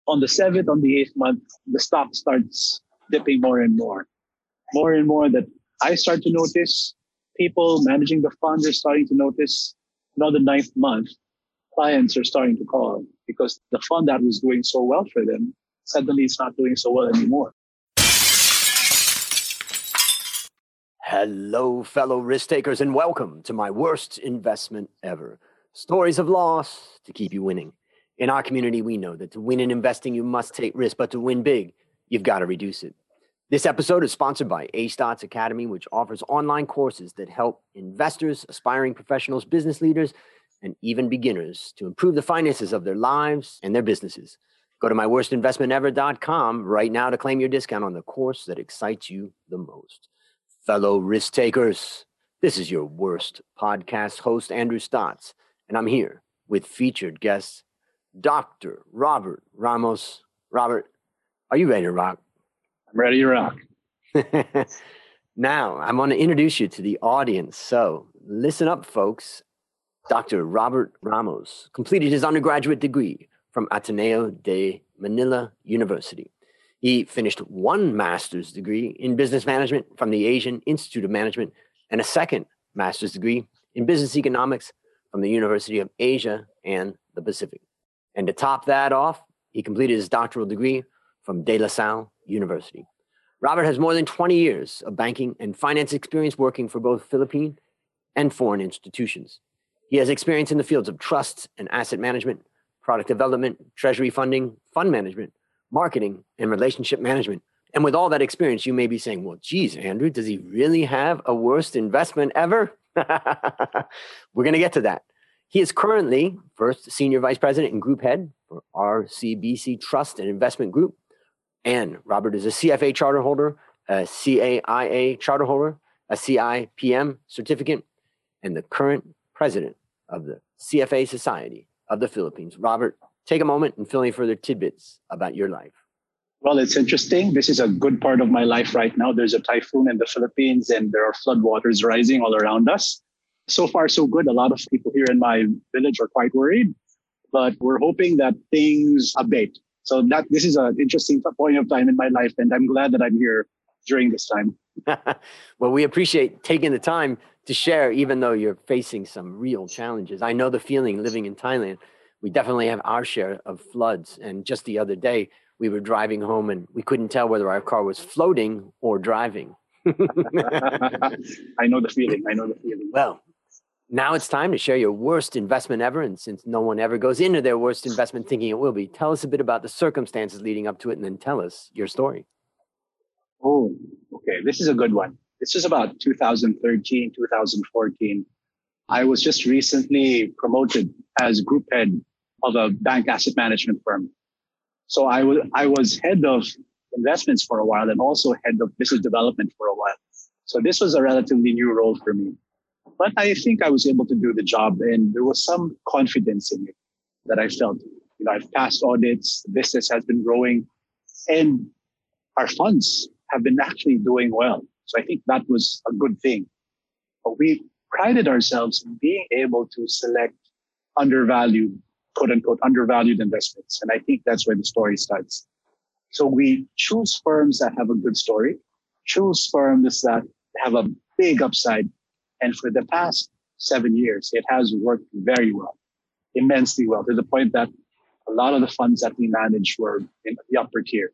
On the 7th, on the 8th month, the stock starts dipping more and more. More and more that I start to notice, people managing the funds are starting to notice. Now the 9th month, clients are starting to call because the fund that was doing so well for them, suddenly it's not doing so well anymore. Hello, fellow risk takers, and welcome to my worst investment ever. Stories of loss to keep you winning. In our community, we know that to win in investing, you must take risk, but to win big, you've got to reduce it. This episode is sponsored by A-Stotz Academy, which offers online courses that help investors, aspiring professionals, business leaders, and even beginners to improve the finances of their lives and their businesses. Go to myworstinvestmentever.com right now to claim your discount on the course that excites you the most. Fellow risk takers, this is your worst podcast host, Andrew Stotz, and I'm here with featured guest, Dr. Robert Ramos. Robert, are you ready to rock? I'm ready to rock. Now, I want to introduce you to the audience, so listen up, folks. Dr. Robert Ramos completed his undergraduate degree from Ateneo de Manila University. He finished one master's degree in business management from the Asian Institute of Management and a second master's degree in business economics from the University of Asia and the Pacific. And to top that off, he completed his doctoral degree from De La Salle University. Robert has more than 20 years of banking and finance experience working for both Philippine and foreign institutions. He has experience in the fields of trust and asset management, product development, treasury funding, fund management, marketing, and relationship management. And with all that experience, you may be saying, well, geez, Andrew, does he really have a worst investment ever? We're going to get to that. He is currently first senior vice president and group head for RCBC Trust and Investment Group. And Robert is a CFA charter holder, a CAIA charter holder, a CIPM certificate, and the current president of the CFA Society of the Philippines. Robert, take a moment and fill any further tidbits about your life. Well, it's interesting. This is a good part of my life right now. There's a typhoon in the Philippines and there are floodwaters rising all around us. So far, so good. A lot of people here in my village are quite worried, but we're hoping that things abate. So this is an interesting point of time in my life, and I'm glad that I'm here during this time. Well, we appreciate taking the time to share, even though you're facing some real challenges. I know the feeling living in Thailand. We definitely have our share of floods. And just the other day, we were driving home and we couldn't tell whether our car was floating or driving. I know the feeling. Well, now it's time to share your worst investment ever. And since no one ever goes into their worst investment thinking it will be, tell us a bit about the circumstances leading up to it and then tell us your story. Oh, okay. This is a good one. This is about 2013, 2014. I was just recently promoted as group head of a bank asset management firm. So I was head of investments for a while and also head of business development for a while. So this was a relatively new role for me. But I think I was able to do the job, and there was some confidence in it that I felt. I've passed audits, the business has been growing, and our funds have been actually doing well. So I think that was a good thing. But we prided ourselves in being able to select undervalued, quote unquote, undervalued investments. And I think that's where the story starts. So we choose firms that have a good story, choose firms that have a big upside. And for the past 7 years, it has worked very well, immensely well, to the point that a lot of the funds that we manage were in the upper tier.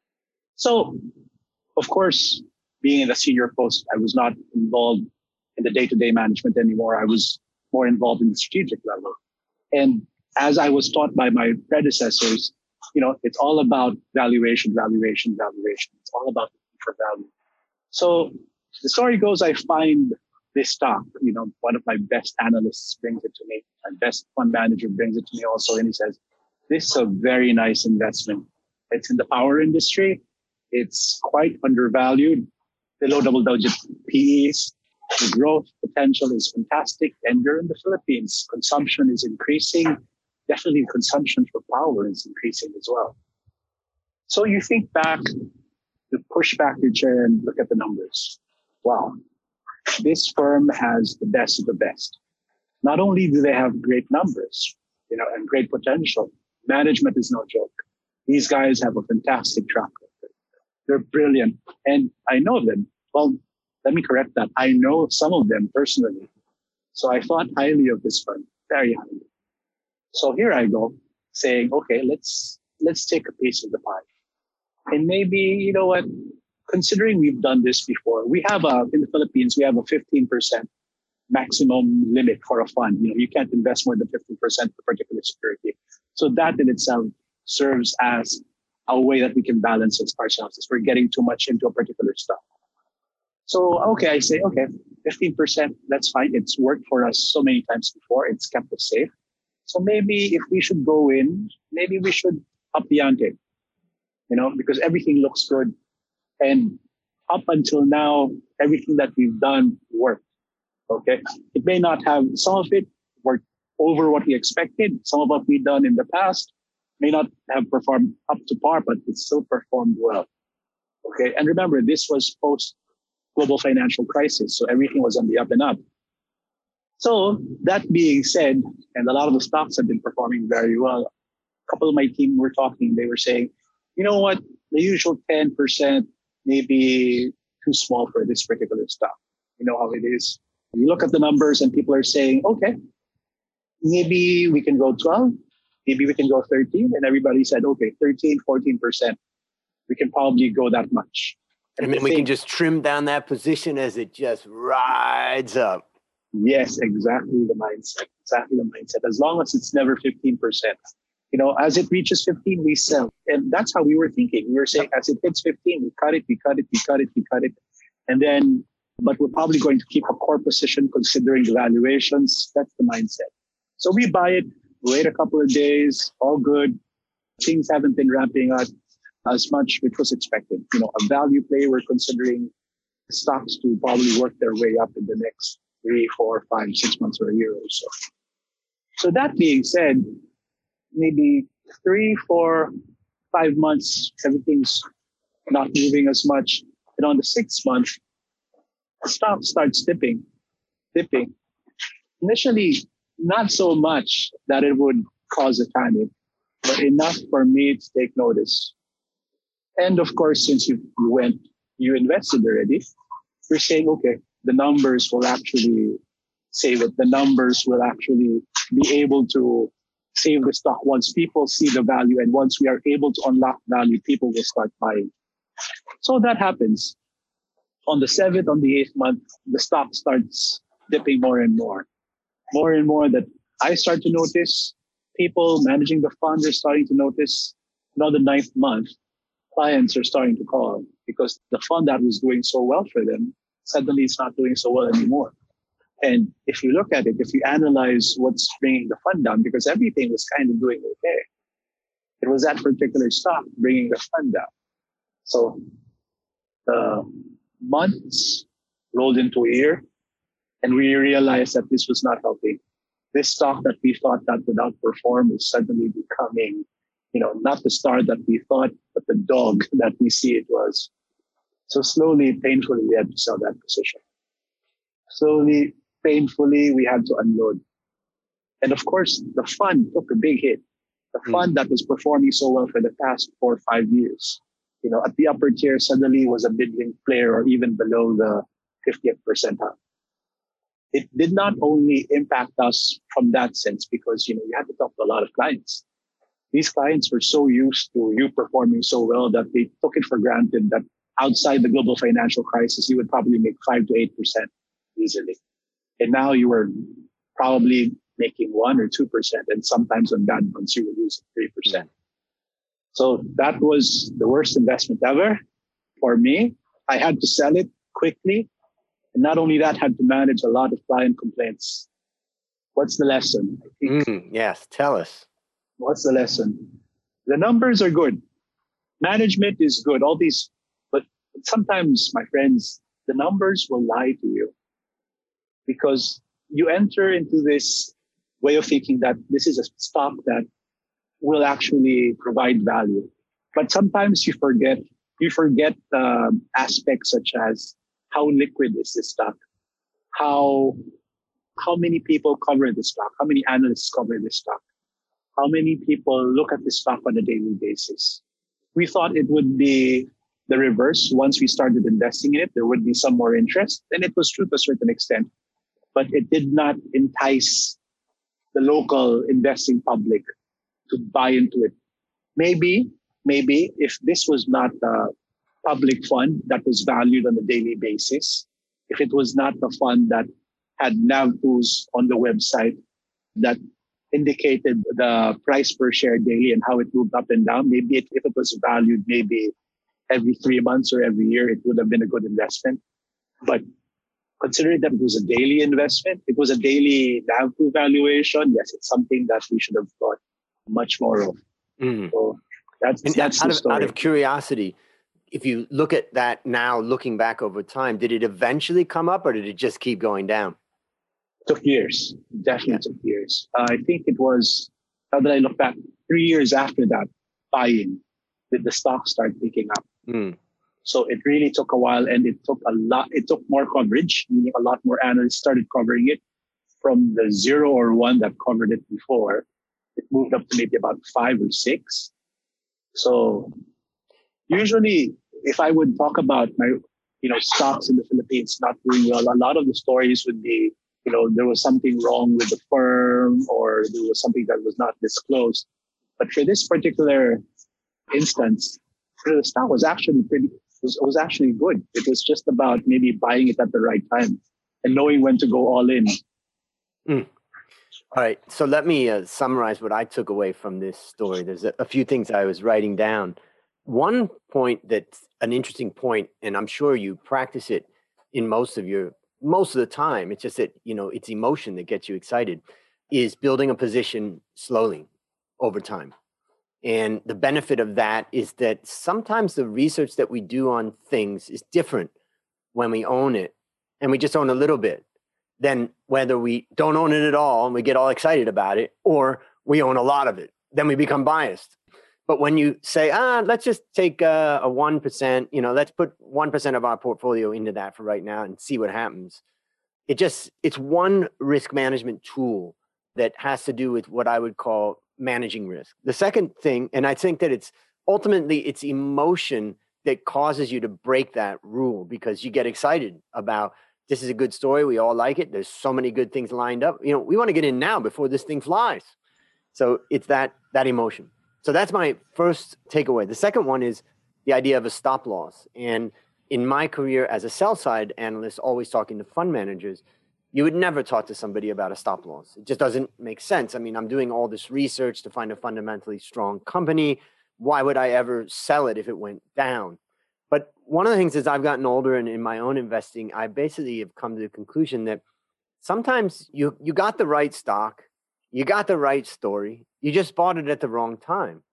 So, of course, being in a senior post, I was not involved in the day-to-day management anymore. I was more involved in the strategic level. And as I was taught by my predecessors, it's all about valuation. It's all about looking for value. So the story goes, I find this stock, one of my best analysts brings it to me. My best fund manager brings it to me also. And he says, this is a very nice investment. It's in the power industry. It's quite undervalued, below double-digit PEs. The growth potential is fantastic. And you're in the Philippines. Consumption is increasing. Definitely consumption for power is increasing as well. So you think back, you push back your chair and look at the numbers. Wow. This firm has the best of the best. Not only do they have great numbers, and great potential, management is no joke. These guys have a fantastic track record. They're brilliant. And I know them. Well, let me correct that. I know some of them personally. So I thought highly of this fund, very highly. So here I go saying, okay, let's take a piece of the pie. And maybe, you know what, considering we've done this before, in the Philippines, we have a 15% maximum limit for a fund. You can't invest more than 15% of a particular security. So that in itself serves as a way that we can balance ourselves if we're getting too much into a particular stock. So, okay, I say, okay, 15%, that's fine. It's worked for us so many times before. It's kept us safe. So maybe if we should go in, maybe we should up the ante, because everything looks good. And up until now, everything that we've done worked. Okay. It may not have, some of it worked over what we expected. Some of what we've done in the past may not have performed up to par, but it still performed well. Okay. And remember, this was post global financial crisis. So everything was on the up and up. So that being said, and a lot of the stocks have been performing very well. A couple of my team were talking, they were saying, you know what, the usual 10% may be too small for this particular stock. You know how it is. You look at the numbers and people are saying, okay, maybe we can go 12, maybe we can go 13. And everybody said, okay, 13, 14%. We can probably go that much. And then we can just trim down that position as it just rides up. Yes, exactly the mindset. Exactly the mindset. As long as it's never 15%. As it reaches 15, we sell. And that's how we were thinking. We were saying, as it hits 15, we cut it. And then, but we're probably going to keep a core position considering the valuations. That's the mindset. So we buy it, wait a couple of days, all good. Things haven't been ramping up as much, which was expected. A value play, we're considering stocks to probably work their way up in the next 3, 4, 5, 6 months or a year or so. So that being said, maybe 3, 4, 5 months, everything's not moving as much. And on the 6th month, the stock starts dipping. Initially, not so much that it would cause a panic, but enough for me to take notice. And of course, since you invested already, you're saying, okay, the numbers will actually save it. The numbers will actually be able to save the stock once people see the value, and once we are able to unlock value, people will start buying. So that happens. On the 7th, on the 8th month, the stock starts dipping more and more that I start to notice. People managing the fund are starting to notice. Now the 9th month, clients are starting to call because the fund that was doing so well for them, suddenly it's not doing so well anymore. And if you look at it, if you analyze what's bringing the fund down, because everything was kind of doing okay, it was that particular stock bringing the fund down. So the months rolled into a year, and we realized that this was not healthy. This stock that we thought that would outperform is suddenly becoming, not the star that we thought, but the dog that we see it was. So slowly, painfully, we had to sell that position. Slowly, painfully, we had to unload. And of course, the fund took a big hit. The fund that was performing so well for the past 4 or 5 years, at the upper tier suddenly was a middling player or even below the 50th percentile. It did not only impact us from that sense because, you had to talk to a lot of clients. These clients were so used to you performing so well that they took it for granted that outside the global financial crisis, you would probably make 5 to 8% easily. And now you were probably making 1 or 2%. And sometimes on bad months, you were losing 3%. So that was the worst investment ever for me. I had to sell it quickly. And not only that, had to manage a lot of client complaints. What's the lesson? Yes, tell us. What's the lesson? The numbers are good. Management is good. All these, but sometimes, my friends, the numbers will lie to you because you enter into this way of thinking that this is a stock that will actually provide value. But sometimes you forget aspects such as how liquid is this stock? How many people cover this stock? How many analysts cover this stock? how many people look at the stock on a daily basis. We thought it would be the reverse. Once we started investing in it, there would be some more interest. And it was true to a certain extent, but it did not entice the local investing public to buy into it. Maybe if this was not a public fund that was valued on a daily basis, if it was not the fund that had NAV tools on the website that indicated the price per share daily and how it moved up and down, maybe if it was valued maybe every 3 months or every year, it would have been a good investment. But considering that it was a daily investment, it was a daily NAV valuation. Yes, it's something that we should have thought much more of. So that's the story. Out of curiosity, if you look at that now, looking back over time, did it eventually come up or did it just keep going down? Took years. Definitely took years. I think it was, now that I look back, 3 years after that buying, did the stock start picking up. So it really took a while, and it took more coverage, meaning a lot more analysts started covering it. From the 0 or 1 that covered it before, it moved up to maybe about 5 or 6. So usually if I would talk about my, stocks in the Philippines not doing well, a lot of the stories would be, there was something wrong with the firm or there was something that was not disclosed. But for this particular instance, the stock was actually was actually good. It was just about maybe buying it at the right time and knowing when to go all in. All right. So let me summarize what I took away from this story. There's a few things I was writing down. One point that's an interesting point, and I'm sure you practice it in most of the time, it's just that, it's emotion that gets you excited, is building a position slowly over time. And the benefit of that is that sometimes the research that we do on things is different when we own it and we just own a little bit than whether we don't own it at all and we get all excited about it, or we own a lot of it, then we become biased. But when you say, let's just take a 1%, let's put 1% of our portfolio into that for right now and see what happens. It's one risk management tool that has to do with what I would call managing risk. The second thing, and I think that it's emotion that causes you to break that rule because you get excited about, this is a good story. We all like it. There's so many good things lined up. We want to get in now before this thing flies. So it's that emotion. So that's my first takeaway. The second one is the idea of a stop loss. And in my career as a sell side analyst, always talking to fund managers, you would never talk to somebody about a stop loss. It just doesn't make sense. I mean, I'm doing all this research to find a fundamentally strong company. Why would I ever sell it if it went down? But one of the things as I've gotten older and in my own investing, I basically have come to the conclusion that sometimes you got the right stock, you got the right story, you just bought it at the wrong time.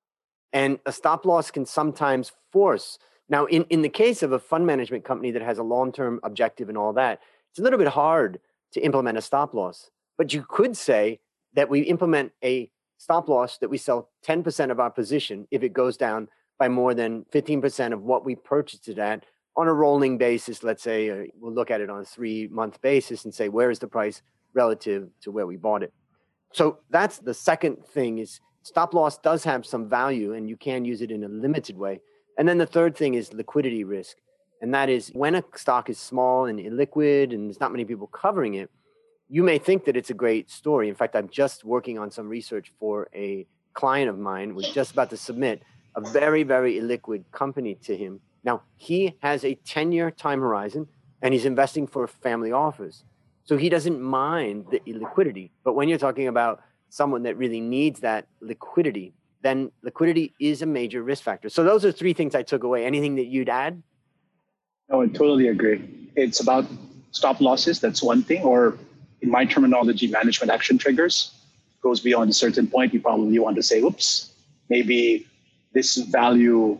And a stop loss can sometimes force. Now, in the case of a fund management company that has a long-term objective and all that, it's a little bit hard to implement a stop loss. But you could say that we implement a stop loss that we sell 10% of our position if it goes down by more than 15% of what we purchased it at on a rolling basis. Let's say we'll look at it on a 3-month basis and say, where is the price relative to where we bought it? So that's the second thing, is stop loss does have some value and you can use it in a limited way. And then the third thing is liquidity risk. And that is when a stock is small and illiquid and there's not many people covering it, you may think that it's a great story. In fact, I'm just working on some research for a client of mine. We're just about to submit a very, very illiquid company to him. Now, he has a 10-year time horizon and he's investing for a family office. So he doesn't mind the illiquidity. But when you're talking about someone that really needs that liquidity, then liquidity is a major risk factor. So those are 3 things I took away. Anything that you'd add? No, I totally agree. It's about stop losses. That's one thing. Or in my terminology, management action triggers. Goes beyond a certain point. You probably want to say, oops, maybe this value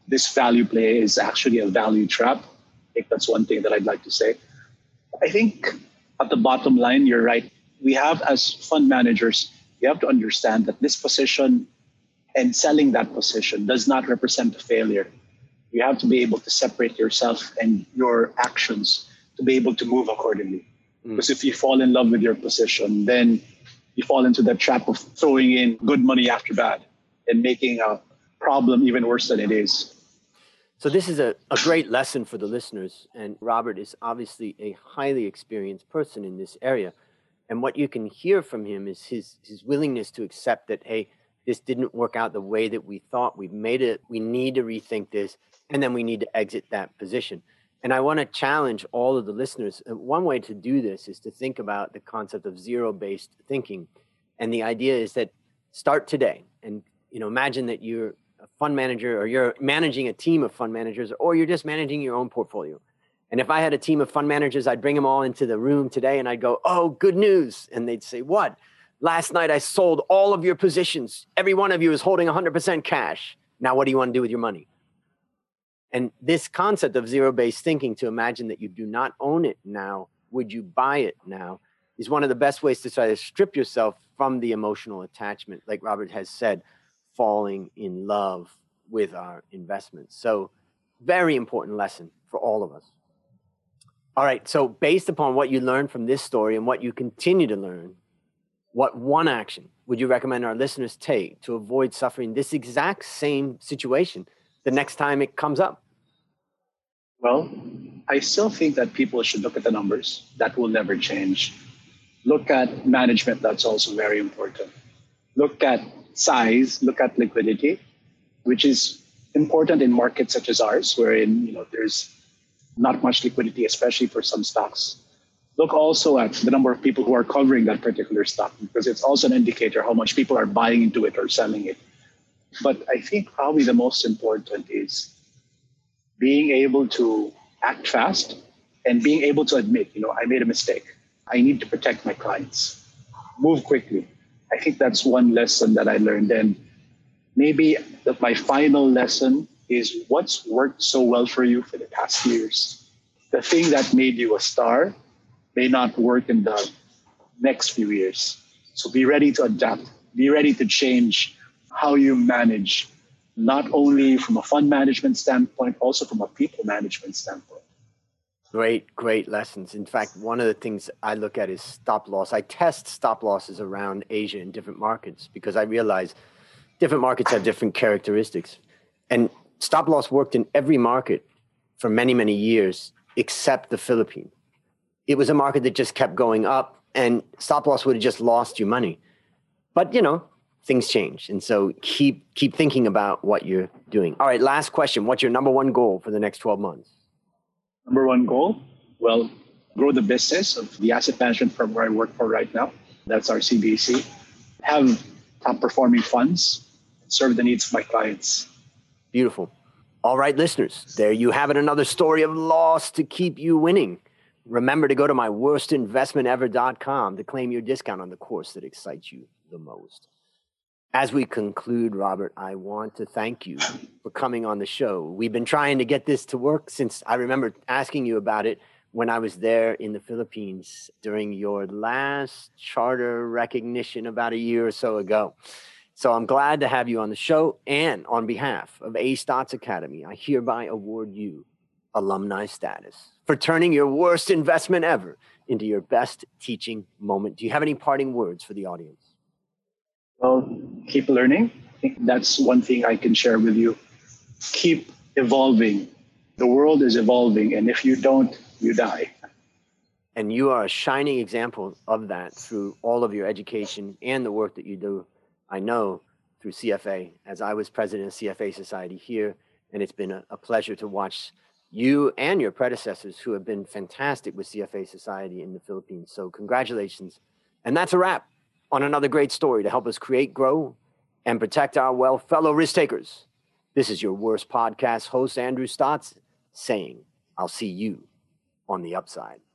play is actually a value trap. I think that's one thing that I'd like to say. I think at the bottom line, you're right. We have, as fund managers, you have to understand that this position and selling that position does not represent a failure. You have to be able to separate yourself and your actions to be able to move accordingly. Because if you fall in love with your position, then you fall into the trap of throwing in good money after bad and making a problem even worse than it is. So this is a great lesson for the listeners. And Robert is obviously a highly experienced person in this area. And what you can hear from him is his willingness to accept that, hey, this didn't work out the way that we thought. We've made it. We need to rethink this. And then we need to exit that position. And I want to challenge all of the listeners. One way to do this is to think about the concept of zero-based thinking. And the idea is that start today. And imagine that you're a fund manager, or you're managing a team of fund managers, or you're just managing your own portfolio. And if I had a team of fund managers, I'd bring them all into the room today and I'd go, oh, good news. And they'd say, what? Last night I sold all of your positions. Every one of you is holding 100% cash. Now what do you want to do with your money? And this concept of zero-based thinking, to imagine that you do not own it now, would you buy it now, is one of the best ways to try to strip yourself from the emotional attachment, like Robert has said, falling in love with our investments. So very important lesson for all of us. All right, so based upon what you learned from this story and what you continue to learn, what one action would you recommend our listeners take to avoid suffering this exact same situation the next time it comes up? Well, I still think that people should look at the numbers. That will never change. Look at management. That's also very important. Look at size. Look at liquidity, which is important in markets such as ours, wherein there's not much liquidity, especially for some stocks. Look also at the number of people who are covering that particular stock, because it's also an indicator how much people are buying into it or selling it. But I think probably the most important is being able to act fast and being able to admit, I made a mistake. I need to protect my clients. Move quickly. I think that's one lesson that I learned. And maybe my final lesson is what's worked so well for you for the past years. The thing that made you a star may not work in the next few years. So be ready to adapt. Be ready to change how you manage, not only from a fund management standpoint, also from a people management standpoint. Great lessons. In fact, one of the things I look at is stop loss. I test stop losses around Asia in different markets because I realize different markets have different characteristics. And stop loss worked in every market for many, many years, except the Philippines. It was a market that just kept going up, and stop loss would have just lost you money. But, things change. And so keep thinking about what you're doing. All right, last question. What's your number one goal for the next 12 months? Number one goal? Well, grow the business of the asset management firm where I work for right now. That's our CBC. Have top performing funds, serve the needs of my clients. Beautiful. All right, listeners, there you have it. Another story of loss to keep you winning. Remember to go to myworstinvestmentever.com to claim your discount on the course that excites you the most. As we conclude, Robert, I want to thank you for coming on the show. We've been trying to get this to work since I remember asking you about it when I was there in the Philippines during your last charter recognition about a year or so ago. So I'm glad to have you on the show. And on behalf of A Stotz Academy, I hereby award you alumni status for turning your worst investment ever into your best teaching moment. Do you have any parting words for the audience? Well, keep learning. I think that's one thing I can share with you. Keep evolving. The world is evolving, and if you don't, you die. And you are a shining example of that through all of your education and the work that you do, I know, through CFA, as I was president of CFA Society here, and it's been a pleasure to watch you and your predecessors who have been fantastic with CFA Society in the Philippines. So congratulations. And that's a wrap on another great story to help us create, grow, and protect our wealth. Fellow risk takers, this is your worst podcast host, Andrew Stotz, saying, I'll see you on the upside.